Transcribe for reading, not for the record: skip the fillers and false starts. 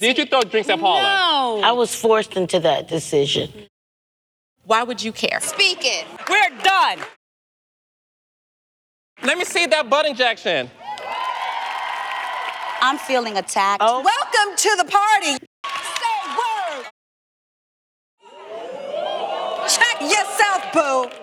Did you throw drinks at Paula? No. I was forced into that decision. Why would you care? Speak it. We're done. Let me see that butt injection. I'm feeling attacked. Oh. Welcome to the party. Say word. Check yourself, boo.